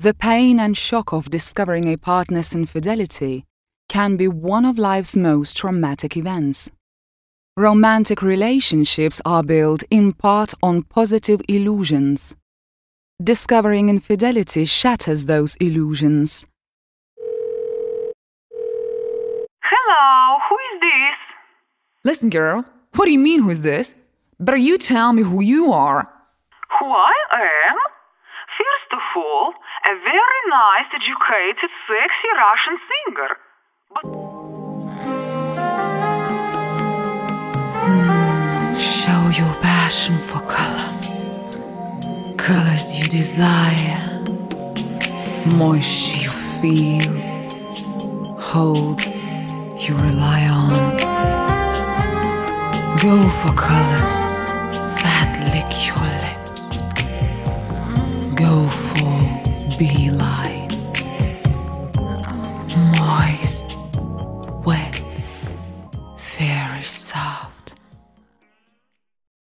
The pain and shock of discovering a partner's infidelity can be one of life's most traumatic events. Romantic relationships are built in part on positive illusions. Discovering infidelity shatters those illusions. Hello, who is this? Listen, girl, what do you mean, who's this? Better you tell me who you are. Who I am? First of all, a very nice, educated, sexy Russian singer. Show your passion for color. Colors you desire. Moisture you feel. Hope you rely on. Go for colors that lick your lips. Go for beeline. Moist, wet, very soft.